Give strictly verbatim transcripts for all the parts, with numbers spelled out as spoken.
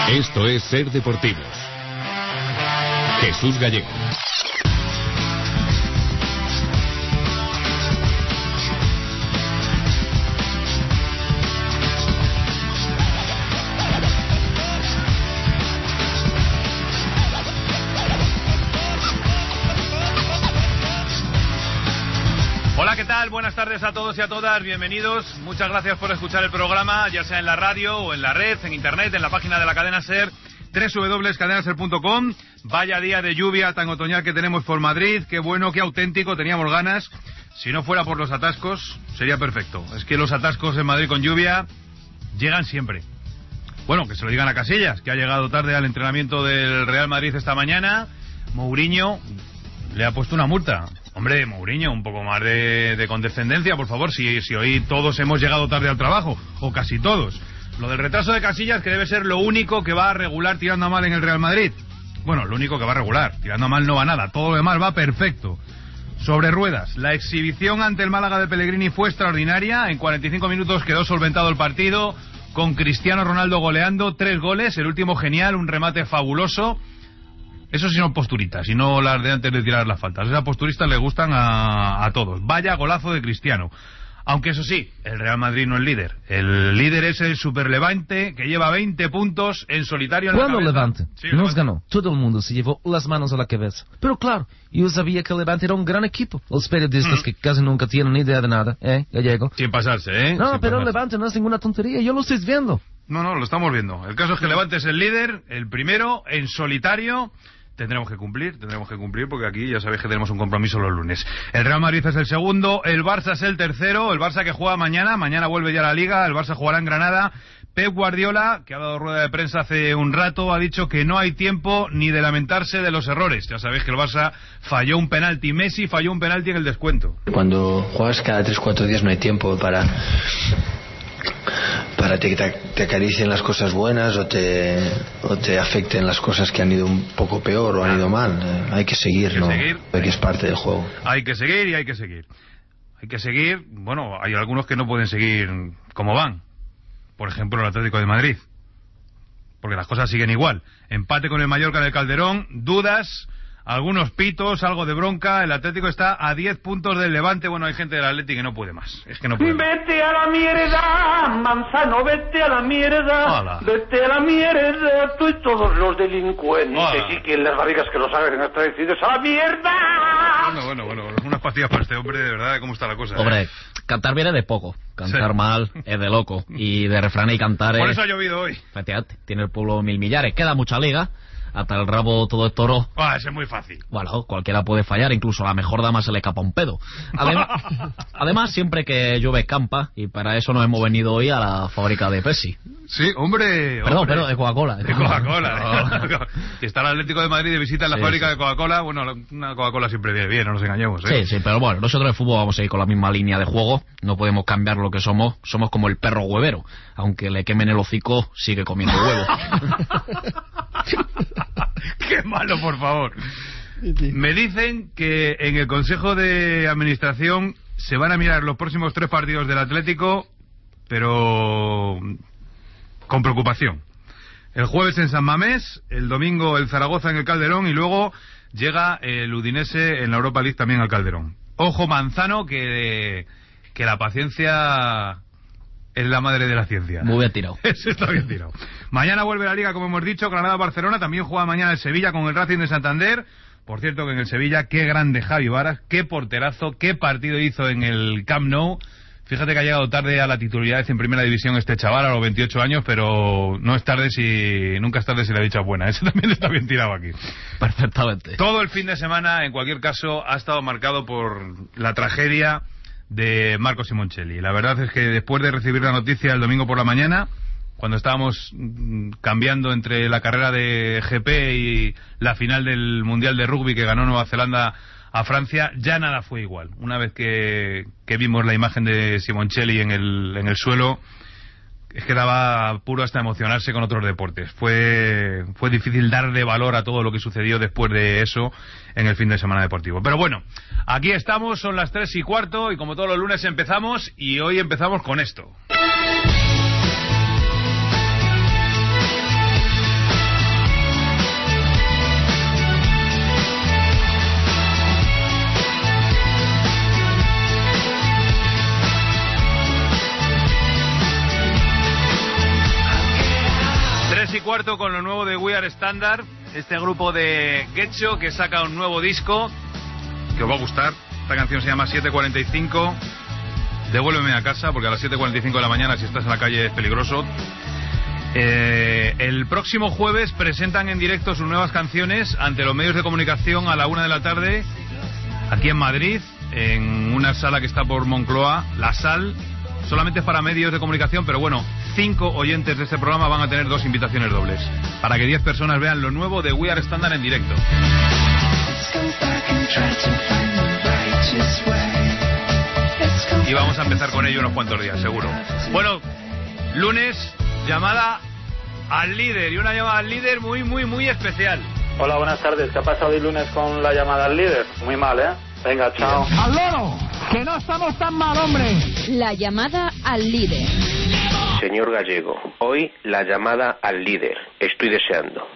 Esto es Ser Deportivos. Jesús Gallego. Hola, ¿qué tal? Buenas tardes a todos y a todas, bienvenidos. Muchas gracias por escuchar el programa, ya sea en la radio o en la red, en internet, en la página de la cadena SER, doble u doble u doble u punto cadena ser punto com. Vaya día de lluvia tan otoñal que tenemos por Madrid, qué bueno, qué auténtico, teníamos ganas. Si no fuera por los atascos, sería perfecto. Es que los atascos en Madrid con lluvia llegan siempre. Bueno, que se lo digan a Casillas, que ha llegado tarde al entrenamiento del Real Madrid esta mañana. Mourinho le ha puesto una multa. Hombre, Mourinho, un poco más de, de condescendencia, por favor, si, si hoy todos hemos llegado tarde al trabajo, o casi todos. Lo del retraso de Casillas, que debe ser lo único que va a regular tirando a mal en el Real Madrid. Bueno, lo único que va a regular, tirando a mal no va nada, todo lo demás va perfecto. Sobre ruedas, la exhibición ante el Málaga de Pellegrini fue extraordinaria, en cuarenta y cinco minutos quedó solventado el partido, con Cristiano Ronaldo goleando, tres goles, el último genial, un remate fabuloso. Eso sí son posturitas, y no las de antes de tirar las faltas. Esas posturistas les gustan a, a todos. Vaya golazo de Cristiano. Aunque eso sí, el Real Madrid no es líder. El líder es el Super Levante, que lleva veinte puntos en solitario en la cabeza. Cuando Levante sí, nos Levante. ganó, todo el mundo se llevó las manos a la cabeza. Pero claro, yo sabía que el Levante era un gran equipo. Los periodistas mm. que casi nunca tienen ni idea de nada, ¿eh, Gallego? Sin pasarse, ¿eh? No, Sin pero pasarse. el Levante no es ninguna tontería, yo lo estoy viendo. No, no, lo estamos viendo. El caso es que el Levante es el líder, el primero, en solitario. Tendremos que cumplir, tendremos que cumplir porque aquí ya sabéis que tenemos un compromiso los lunes. El Real Madrid es el segundo, el Barça es el tercero, el Barça que juega mañana, mañana vuelve ya a la Liga, el Barça jugará en Granada. Pep Guardiola, que ha dado rueda de prensa hace un rato, ha dicho que no hay tiempo ni de lamentarse de los errores. Ya sabéis que el Barça falló un penalti, Messi falló un penalti en el descuento. Cuando juegas cada tres cuatro días no hay tiempo para... para que te, te acaricien las cosas buenas o te, o te afecten las cosas que han ido un poco peor o han ido mal. Eh, hay que seguir, hay que ¿no? Seguir. Porque es parte del juego. Hay que seguir y hay que seguir. Hay que seguir, bueno, hay algunos que no pueden seguir como van. Por ejemplo, el Atlético de Madrid. Porque las cosas siguen igual. Empate con el Mallorca del Calderón, dudas... Algunos pitos, algo de bronca. El Atlético está a diez puntos del Levante. Bueno, hay gente del Atlético que no puede más. Es que no puede más. Vete a la mierda, Manzano, vete a la mierda. Hola. Vete a la mierda, tú y todos los delincuentes. Hola. Y quien las barrigas que lo saben hasta decididos a la mierda. Bueno, bueno, bueno. Unas pastillas para este hombre, de verdad, ¿cómo está la cosa? Hombre, eh? cantar viene de poco. Cantar sí. mal es de loco. Y de refrán y cantar es... Por eso ha llovido hoy. Efectivamente, tiene el pueblo mil millares. Queda mucha liga. Hasta el rabo todo es toro. Ah, ese es muy fácil. Bueno, cualquiera puede fallar, incluso a la mejor dama se le escapa un pedo. Además, además siempre que llueve escampa, y para eso nos hemos venido hoy a la fábrica de Pepsi. Sí, hombre... Perdón, hombre. pero de Coca-Cola. De Coca-Cola. Si está el Atlético de Madrid de visita en la sí, fábrica sí. de Coca-Cola, bueno, una Coca-Cola siempre viene bien, no nos engañemos, ¿eh? Sí, sí, pero bueno, nosotros en fútbol vamos a ir con la misma línea de juego, no podemos cambiar lo que somos, somos como el perro huevero, aunque le quemen el hocico, sigue comiendo huevo. ¡Qué malo, por favor! Me dicen que en el Consejo de Administración se van a mirar los próximos tres partidos del Atlético, pero con preocupación. El jueves en San Mamés, el domingo el Zaragoza en el Calderón y luego llega el Udinese en la Europa League también al Calderón. Ojo, Manzano, que, que la paciencia... es la madre de la ciencia. Muy bien tirado. Eso está bien tirado. Mañana vuelve la Liga, como hemos dicho, Granada-Barcelona. También juega mañana el Sevilla con el Racing de Santander. Por cierto, que en el Sevilla, qué grande Javi Varas, qué porterazo, qué partido hizo en el Camp Nou. Fíjate que ha llegado tarde a la titularidad en Primera División este chaval, a los veintiocho años, pero no es tarde si... nunca es tarde si la dicha es buena. Ese también está bien tirado aquí. Perfectamente. Todo el fin de semana, en cualquier caso, ha estado marcado por la tragedia de Marco Simoncelli. La verdad es que después de recibir la noticia el domingo por la mañana, cuando estábamos cambiando entre la carrera de G P y la final del Mundial de Rugby que ganó Nueva Zelanda a Francia, ya nada fue igual. Una vez que, que vimos la imagen de Simoncelli en el, en el suelo, es que daba puro hasta emocionarse con otros deportes. Fue, fue difícil darle valor a todo lo que sucedió después de eso en el fin de semana deportivo. Pero bueno, aquí estamos, son las tres y cuarto y como todos los lunes empezamos, y hoy empezamos con esto. cuarto con lo nuevo de We Are Standard, este grupo de Getxo que saca un nuevo disco que os va a gustar. Esta canción se llama siete cuarenta y cinco. Devuélveme a casa, porque a las siete cuarenta y cinco de la mañana, si estás en la calle, es peligroso. Eh, el próximo jueves presentan en directo sus nuevas canciones ante los medios de comunicación a la una de la tarde, aquí en Madrid, en una sala que está por Moncloa, La Sal. Solamente es para medios de comunicación, pero bueno, cinco oyentes de este programa van a tener dos invitaciones dobles, para que diez personas vean lo nuevo de We Are Standard en directo. Y vamos a empezar con ello unos cuantos días, seguro. Bueno, lunes, llamada al líder, y una llamada al líder muy, muy, muy especial. Hola, buenas tardes. ¿Qué ha pasado el lunes con la llamada al líder? Muy mal, ¿eh? Venga, chao. ¡Al loro! ¡Que no estamos tan mal, hombre! La llamada al líder. Señor Gallego, hoy la llamada al líder. Estoy deseando.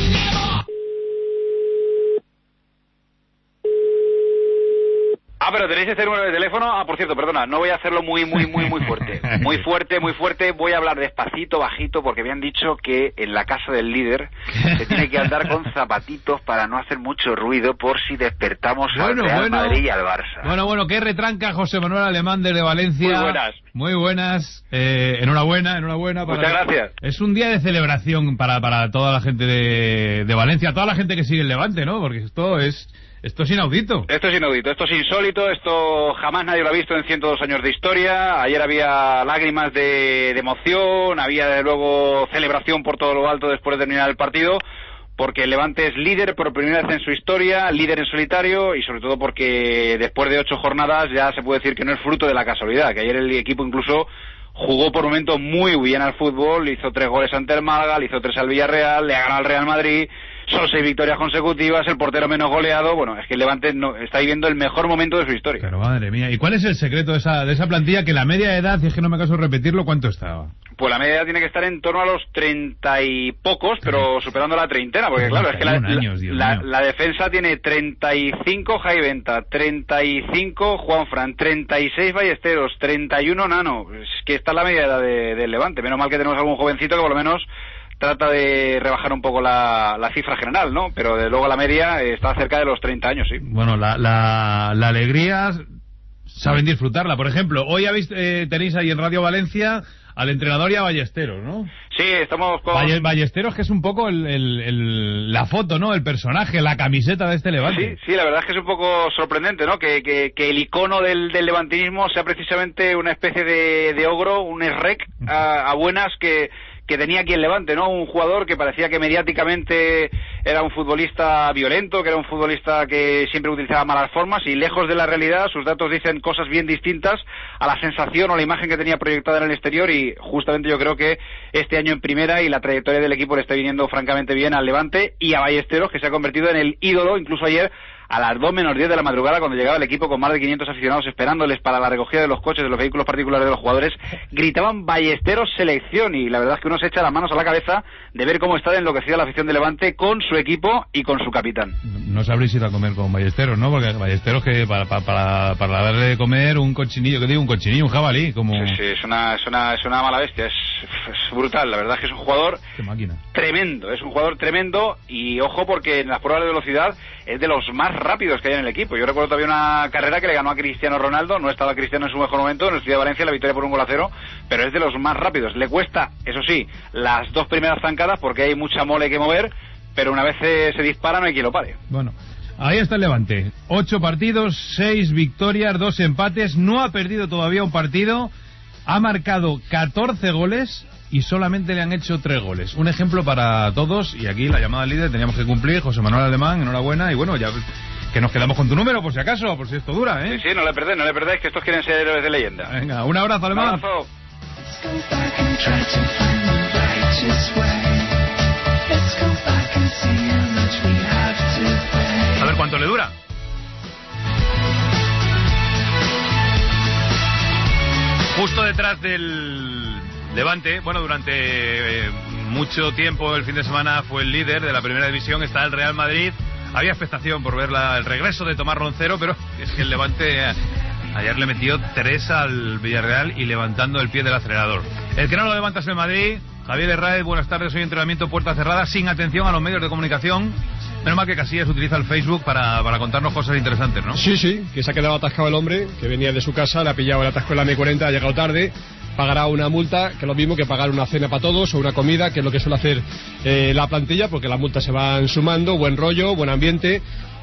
Ah, pero tenéis este número de teléfono. Ah, por cierto, perdona, no voy a hacerlo muy, muy, muy, muy fuerte. Muy fuerte, muy fuerte. Voy a hablar despacito, bajito, porque me han dicho que en la casa del líder se tiene que andar con zapatitos para no hacer mucho ruido por si despertamos bueno, al Real bueno, Madrid y al Barça. Bueno, bueno, qué retranca José Manuel Alemán desde Valencia. Muy buenas. Muy buenas. Eh, enhorabuena, enhorabuena. Para... Muchas gracias. Es un día de celebración para, para toda la gente de, de Valencia, toda la gente que sigue el Levante, ¿no? Porque esto es... Esto es inaudito. Esto es inaudito, esto es insólito, esto jamás nadie lo ha visto en ciento dos años de historia. Ayer había lágrimas de, de emoción, había de luego celebración por todo lo alto después de terminar el partido, porque el Levante es líder por primera vez en su historia, líder en solitario, y sobre todo porque después de ocho jornadas ya se puede decir que no es fruto de la casualidad, que ayer el equipo incluso jugó por momentos muy bien al fútbol, hizo tres goles ante el Málaga, le hizo tres al Villarreal, le ha ganado al Real Madrid. Son seis victorias consecutivas, el portero menos goleado. Bueno, es que el Levante no, está viviendo el mejor momento de su historia. Pero madre mía, ¿y cuál es el secreto de esa, de esa plantilla? Que la media de edad, y es que no me caso repetirlo, ¿cuánto estaba? Pues la media edad tiene que estar en torno a los treinta y pocos, pero superando la treintena, porque claro, es que la, años, la, la, la defensa tiene treinta y cinco Jai Venta, treinta y cinco Juanfran, treinta y seis Ballesteros, treinta y uno Nano. Es que está la media edad del de Levante. Menos mal que tenemos algún jovencito que por lo menos trata de rebajar un poco la, la cifra general, ¿no? Pero de luego la media está cerca de los treinta años, sí. Bueno, la, la, la alegría saben disfrutarla. Por ejemplo, hoy habéis, eh, tenéis ahí en Radio Valencia al entrenador y a Ballesteros, ¿no? Sí, estamos con... Ballesteros, que es un poco el, el, el, la foto, ¿no? El personaje, la camiseta de este Levante. Sí, sí, la verdad es que es un poco sorprendente, ¿no? Que, que, que el icono del, del levantinismo sea precisamente una especie de, de ogro, un esrec a, a buenas que... que tenía aquí el Levante, ¿no? Un jugador que parecía que mediáticamente era un futbolista violento, que era un futbolista que siempre utilizaba malas formas, y lejos de la realidad sus datos dicen cosas bien distintas a la sensación o la imagen que tenía proyectada en el exterior, y justamente yo creo que este año en primera y la trayectoria del equipo le está viniendo francamente bien al Levante y a Ballesteros, que se ha convertido en el ídolo. Incluso ayer a las dos menos diez de la madrugada, cuando llegaba el equipo con más de quinientos aficionados esperándoles para la recogida de los coches, de los vehículos particulares de los jugadores, gritaban Ballesteros selección, y la verdad es que uno se echa las manos a la cabeza de ver cómo está de enloquecida la afición de Levante con su equipo y con su capitán. No sabréis ir a comer con Ballesteros, ¿no? Porque Ballesteros, que para, para, para, para darle de comer un cochinillo, que digo, un cochinillo, un jabalí, como... Sí, sí, es una, es una, es una mala bestia, es, es brutal, la verdad es que es un jugador Qué máquina. tremendo, es un jugador tremendo, y ojo porque en las pruebas de velocidad es de los más rápidos que hay en el equipo. Yo recuerdo todavía una carrera que le ganó a Cristiano Ronaldo, no estaba Cristiano en su mejor momento, en el Ciudad de Valencia, la victoria por un gol a cero, pero es de los más rápidos. Le cuesta, eso sí, las dos primeras zancadas porque hay mucha mole que mover, pero una vez se, se dispara no hay quien lo pare. Bueno, ahí está el Levante, ocho partidos, seis victorias, dos empates, no ha perdido todavía un partido, ha marcado catorce goles y solamente le han hecho tres goles. Un ejemplo para todos, y aquí la llamada al líder teníamos que cumplir. José Manuel Alemán, enhorabuena, y bueno, ya que nos quedamos con tu número por si acaso, por si esto dura, ¿eh? Sí, sí, no le perdéis, no le perdáis, que estos quieren ser héroes de leyenda. Venga, un abrazo, Alemán. Un abrazo. A ver cuánto le dura. Justo detrás del Levante, bueno, durante eh, mucho tiempo el fin de semana fue el líder de la primera división, está el Real Madrid. Había expectación por ver la, el regreso de Tomás Roncero, pero es que el Levante eh, ayer le metió tres al Villarreal y levantando el pie del acelerador. El que no lo levanta es el Madrid, Javier Herráez, buenas tardes. Hoy entrenamiento puerta cerrada, sin atención a los medios de comunicación. Menos mal que Casillas utiliza el Facebook para, para contarnos cosas interesantes, ¿no? Sí, sí, que se ha quedado atascado el hombre, que venía de su casa, le ha pillado el atasco en la eme cuarenta, ha llegado tarde, pagará una multa, que es lo mismo que pagar una cena para todos o una comida, que es lo que suele hacer eh, la plantilla, porque las multas se van sumando, buen rollo, buen ambiente.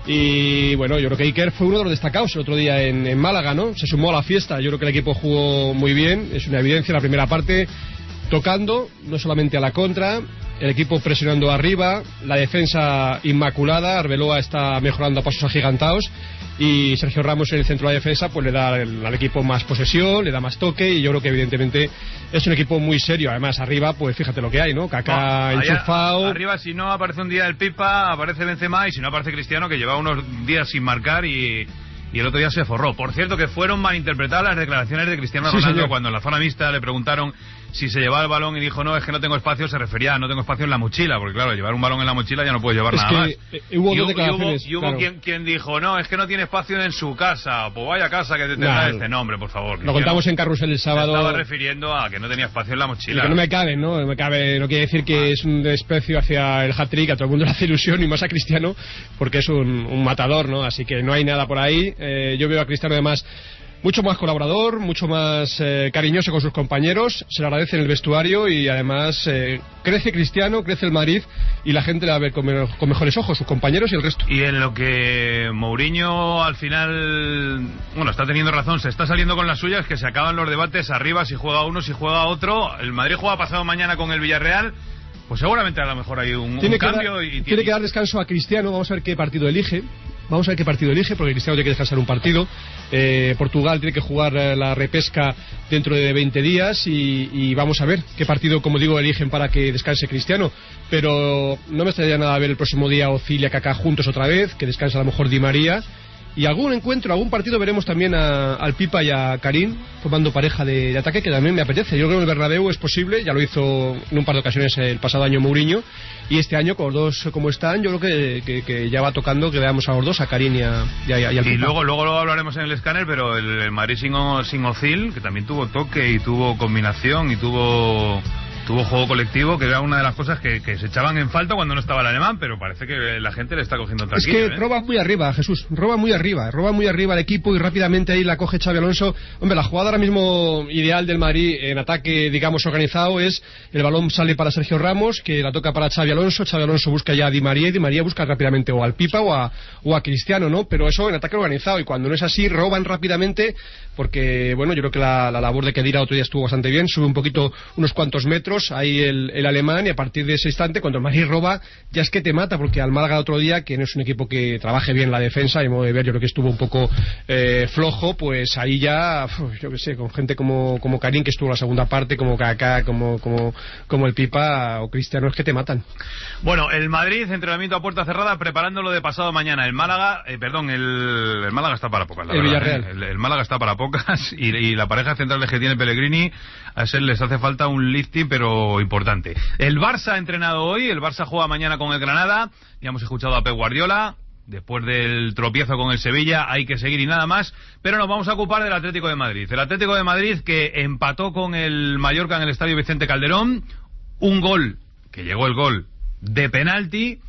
Y bueno, yo creo que Iker fue uno de los destacados el otro día en, en Málaga, ¿no? Se sumó a la fiesta, yo creo que el equipo jugó muy bien, es una evidencia la primera parte, tocando, no solamente a la contra, el equipo presionando arriba, la defensa inmaculada, Arbeloa está mejorando a pasos agigantados y Sergio Ramos en el centro de la defensa pues le da al, al equipo más posesión, le da más toque y yo creo que evidentemente es un equipo muy serio. Además arriba pues fíjate lo que hay, ¿no? Kaká no, enchufado. Arriba si no aparece un día el Pipa, aparece Benzema y si no aparece Cristiano, que lleva unos días sin marcar y... y el otro día se forró. Por cierto, que fueron malinterpretadas las declaraciones de Cristiano sí, Ronaldo señor. Cuando en la zona mixta le preguntaron si se llevaba el balón y dijo no, es que no tengo espacio, se refería a no tengo espacio en la mochila, porque claro, llevar un balón en la mochila ya no puedes llevar es nada que, más. Eh, hubo y, dos declaraciones, y hubo, y hubo claro. quien, quien dijo no, es que no tiene espacio en su casa, pues vaya casa que te tendrá nah, este nombre, por favor. Lo contamos en Carrusel el sábado. Se estaba refiriendo a que no tenía espacio en la mochila. Y que no me cabe, ¿no? Me cabe, no quiere decir que ah. es un desprecio hacia el hat-trick, a todo el mundo le hace ilusión y más a Cristiano, porque es un, un matador, ¿no? Así que no hay nada por ahí. Eh, yo veo a Cristiano además mucho más colaborador, mucho más eh, cariñoso con sus compañeros, se le agradece en el vestuario y además eh, crece Cristiano, crece el Madrid y la gente le va a ver con, me con mejores ojos, sus compañeros y el resto. Y en lo que Mourinho al final, bueno, está teniendo razón, se está saliendo con las suyas, que se acaban los debates arriba, si juega uno, si juega otro. El Madrid juega pasado mañana con el Villarreal. Pues seguramente a lo mejor hay un, tiene un cambio. Dar, y tiene... tiene que dar descanso a Cristiano, vamos a ver qué partido elige. Vamos a ver qué partido elige, porque Cristiano tiene que descansar un partido. Eh, Portugal tiene que jugar eh, la repesca dentro de veinte días y, y vamos a ver qué partido, como digo, eligen para que descanse Cristiano. Pero no me extrañaría nada ver el próximo día Ozil y Kaká juntos otra vez, que descanse a lo mejor Di María. Y algún encuentro, algún partido veremos también a, al Pipa y a Karim formando pareja de, de ataque, que también me apetece. Yo creo que el Bernabéu es posible, ya lo hizo en un par de ocasiones el pasado año Mourinho, y este año con los dos como están, yo creo que, que, que ya va tocando que veamos a los dos, a Karim y, a, y, a, y al Pipa. Y luego, luego lo hablaremos en el escáner, pero el, el Madrid sin, sin Ozil, que también tuvo toque y tuvo combinación y tuvo... tuvo juego colectivo, que era una de las cosas que, que se echaban en falta cuando no estaba el alemán, pero parece que la gente le está cogiendo tranquilo. Es que ¿eh? roba muy arriba, Jesús, roba muy arriba, roba muy arriba el equipo y rápidamente ahí la coge Xabi Alonso. Hombre, la jugada ahora mismo ideal del Madrid en ataque, digamos, organizado es el balón sale para Sergio Ramos, que la toca para Xabi Alonso, Xabi Alonso busca ya a Di María y Di María busca rápidamente o al Pipa o a, o a Cristiano, ¿no? Pero eso en ataque organizado, y cuando no es así, roban rápidamente, porque, bueno, yo creo que la, la labor de Khedira otro día estuvo bastante bien, sube un poquito, unos cuantos metros, ahí el el alemán, y a partir de ese instante cuando el Madrid roba ya es que te mata, porque al Málaga otro día, que no es un equipo que trabaje bien la defensa, y modo de ver yo creo que estuvo un poco eh, flojo, pues ahí ya uf, yo qué sé, con gente como, como Karim, que estuvo en la segunda parte, como Kaká, como, como, como el Pipa o Cristiano, es que te matan. Bueno, el Madrid, entrenamiento a puerta cerrada, preparándolo de pasado mañana. El Málaga, eh, perdón, el, el Málaga está para pocas, la el verdad, Villarreal. ¿eh? el, el Málaga está para pocas y, y la pareja central que tiene Pellegrini, a ese les hace falta un lifting pero importante. El Barça ha entrenado hoy, el Barça juega mañana con el Granada, ya hemos escuchado a Pep Guardiola, después del tropiezo con el Sevilla hay que seguir y nada más, pero nos vamos a ocupar del Atlético de Madrid. El Atlético de Madrid que empató con el Mallorca en el Estadio Vicente Calderón, un gol, que llegó el gol, de penalti,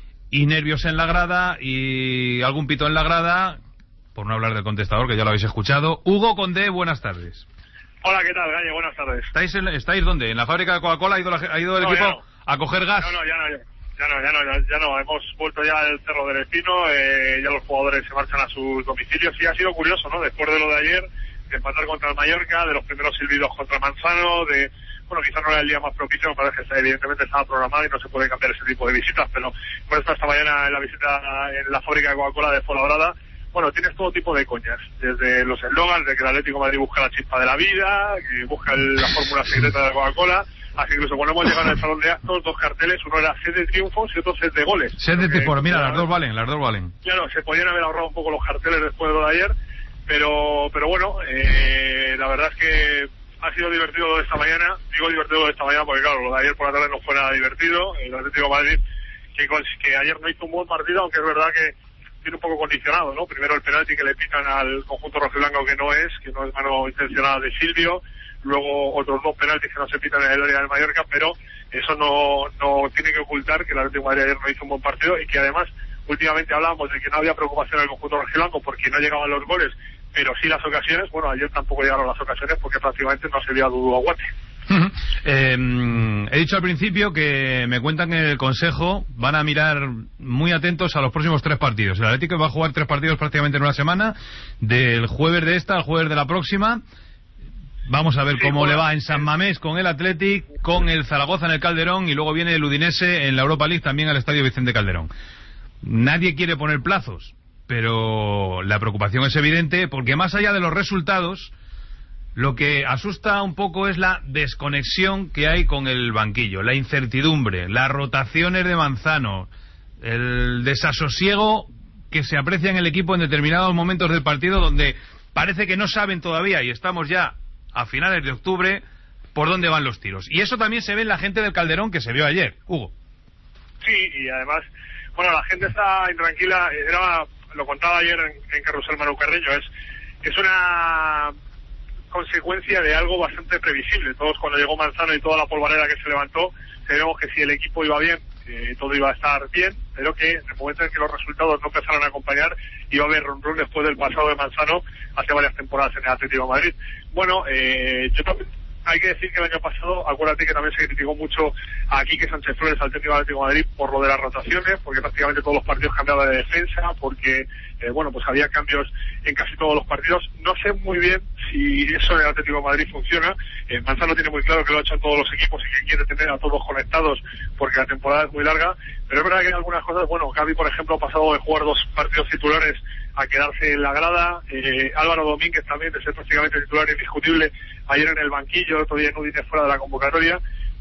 y nervios en la grada, y algún pito en la grada, por no hablar del contestador, que ya lo habéis escuchado. Hugo Condé, buenas tardes. Hola, ¿qué tal, Galle? Buenas tardes. ¿Estáis, en, ¿Estáis dónde? ¿En la fábrica de Coca-Cola? ¿Ha ido, la, ha ido el no, equipo no. a coger gas? No, no, ya no, ya, ya no, ya no, ya, ya no. Hemos vuelto ya al Cerro del Espino, eh, ya los jugadores se marchan a sus domicilios, y ha sido curioso, ¿no? Después de lo de ayer, de empatar contra el Mallorca, de los primeros silbidos contra Manzano, de... Bueno, quizás no era el día más propicio, me parece que evidentemente estaba programado y no se puede cambiar ese tipo de visitas, pero por eso esta mañana en la visita en la fábrica de Coca-Cola de Fuenlabrada, bueno, tienes todo tipo de coñas, desde los eslogans de que el Atlético de Madrid busca la chispa de la vida, que busca el, la fórmula secreta de Coca-Cola, así que incluso cuando hemos llegado al salón de actos, dos carteles, uno era sed de triunfos y otro sed de goles. Sed de triunfos, mira, las dos valen, las dos valen. Claro, se podían haber ahorrado un poco los carteles después de lo de ayer, pero pero bueno, eh, la verdad es que ha sido divertido lo de esta mañana. Digo divertido lo de esta mañana porque claro, lo de ayer por la tarde no fue nada divertido. El Atlético de Madrid, que, que ayer no hizo un buen partido, aunque es verdad que tiene un poco condicionado, ¿no? Primero el penalti que le pitan al conjunto rojiblanco que no es, que no es mano intencionada de Silvio, luego otros dos penaltis que no se pitan en el área del Mallorca, pero eso no, no tiene que ocultar que el Atlético de Madrid ayer no hizo un buen partido y que además últimamente hablábamos de que no había preocupación en el conjunto rojiblanco porque no llegaban los goles, pero sí las ocasiones. Bueno, ayer tampoco llegaron las ocasiones porque prácticamente no se vio a Dudu Aguate. Uh-huh. eh, he dicho al principio que me cuentan que en el Consejo van a mirar muy atentos a los próximos tres partidos. El Atlético va a jugar tres partidos prácticamente en una semana, del jueves de esta al jueves de la próxima. Vamos a ver sí, cómo bueno, le va en San Mamés con el Athletic, con el Zaragoza en el Calderón y luego viene el Udinese en la Europa League también al Estadio Vicente Calderón. Nadie quiere poner plazos, pero la preocupación es evidente porque más allá de los resultados, lo que asusta un poco es la desconexión que hay con el banquillo, la incertidumbre, las rotaciones de Manzano, el desasosiego que se aprecia en el equipo en determinados momentos del partido donde parece que no saben todavía, y estamos ya a finales de octubre, por dónde van los tiros. Y eso también se ve en la gente del Calderón que se vio ayer. Hugo. Sí, y además, bueno, la gente está intranquila, era, lo contaba ayer en, en Carrusel Manu Carreño, es, es una consecuencia de algo bastante previsible. Todos cuando llegó Manzano y toda la polvareda que se levantó, sabíamos que si el equipo iba bien, eh, todo iba a estar bien, pero que en el momento en que los resultados no empezaron a acompañar, iba a haber run run después del pasado de Manzano hace varias temporadas en el Atlético de Madrid. Bueno, eh, yo también, hay que decir que el año pasado, acuérdate que también se criticó mucho a Quique Sánchez Flores al técnico del Atlético de Madrid por lo de las rotaciones, porque prácticamente todos los partidos cambiaban de defensa, porque eh, bueno, pues había cambios en casi todos los partidos. No sé muy bien si eso en el Atlético de Madrid funciona. eh, Manzano tiene muy claro que lo ha hecho en todos los equipos y que quiere tener a todos conectados porque la temporada es muy larga, pero es verdad que hay algunas cosas. Bueno, Gavi, por ejemplo, ha pasado de jugar dos partidos titulares a quedarse en la grada. eh, Álvaro Domínguez también, de ser prácticamente titular indiscutible, ayer en el banquillo, otro día en Udine fuera de la convocatoria.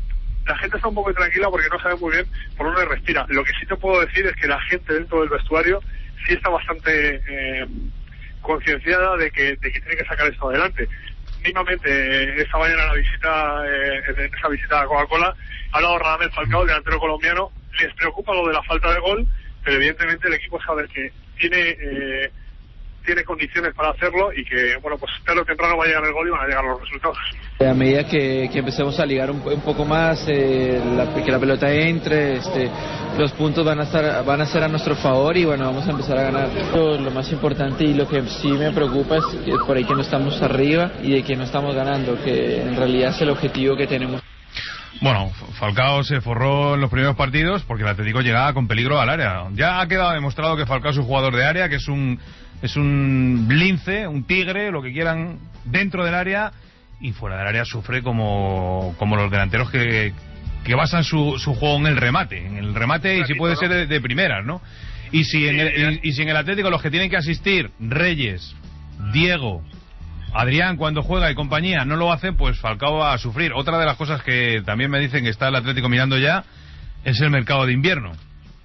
La gente está un poco tranquila porque no sabe muy bien por dónde respira. Lo que sí te puedo decir es que la gente dentro del vestuario sí está bastante eh, concienciada de que, de que tiene que sacar esto adelante. Mínimamente, eh, esta mañana en la visita, eh, en esa visita a Coca-Cola, ha hablado Radamel Falcao, el delantero colombiano. Les preocupa lo de la falta de gol, pero evidentemente el equipo sabe que tiene eh, tiene condiciones para hacerlo y que, bueno, pues tarde o temprano va a llegar el gol y van a llegar los resultados. A medida que, que empecemos a ligar un, un poco más, eh, la, que la pelota entre, este, los puntos van a estar van a ser a nuestro favor y bueno, vamos a empezar a ganar. Lo, lo más importante y lo que sí me preocupa es que por ahí que no estamos arriba y de que no estamos ganando, que en realidad es el objetivo que tenemos. Bueno, Falcao se forró en los primeros partidos porque el Atlético llegaba con peligro al área. Ya ha quedado demostrado que Falcao es un jugador de área, que es un es un lince, un tigre, lo que quieran, dentro del área, y fuera del área sufre como, como los delanteros que, que basan su, su juego en el remate, en el remate y si puede ser de, de primeras, ¿no? Y si, en el, y, y si en el Atlético los que tienen que asistir, Reyes, Diego, Adrián cuando juega y compañía no lo hacen, pues Falcao va a sufrir. Otra de las cosas que también me dicen que está el Atlético mirando ya es el mercado de invierno.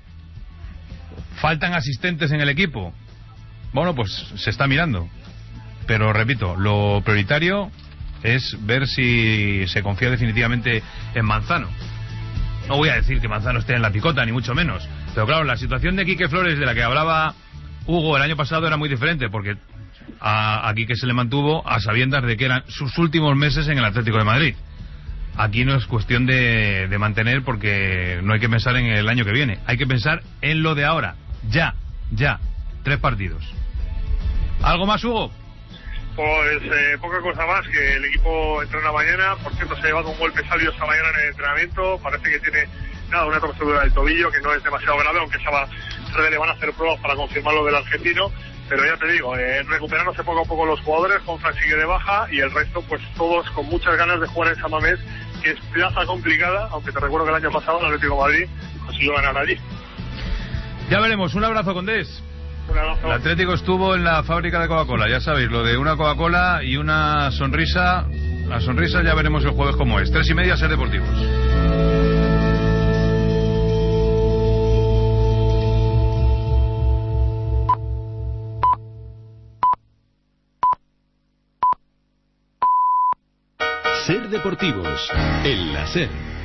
Faltan asistentes en el equipo. Bueno, pues se está mirando. Pero repito, lo prioritario es ver si se confía definitivamente en Manzano. No voy a decir que Manzano esté en la picota, ni mucho menos. Pero claro, la situación de Quique Flores de la que hablaba Hugo el año pasado era muy diferente, porque a, a Quique se le mantuvo a sabiendas de que eran sus últimos meses en el Atlético de Madrid. Aquí no es cuestión de, de mantener, porque no hay que pensar en el año que viene. Hay que pensar en lo de ahora. Ya, ya. Tres partidos. ¿Algo más, Hugo? Pues eh, poca cosa más, que el equipo entrena mañana. Por cierto, se ha llevado un golpe sabio esta mañana en el entrenamiento. Parece que tiene nada una torcedura del tobillo, que no es demasiado grave, aunque se va, le van a hacer pruebas para confirmar lo del argentino. Pero ya te digo, eh, recuperándose poco a poco los jugadores. Juanfran sigue de baja y el resto, pues todos con muchas ganas de jugar en San Mamés, que es plaza complicada, aunque te recuerdo que el año pasado el Atlético de Madrid consiguió ganar allí. Ya veremos. Un abrazo, Condés. Un abrazo. El Atlético estuvo en la fábrica de Coca-Cola, ya sabéis, lo de una Coca-Cola y una sonrisa. La sonrisa ya veremos el jueves cómo es. Tres y media, Ser Deportivos. Ser Deportivos, en la Ser.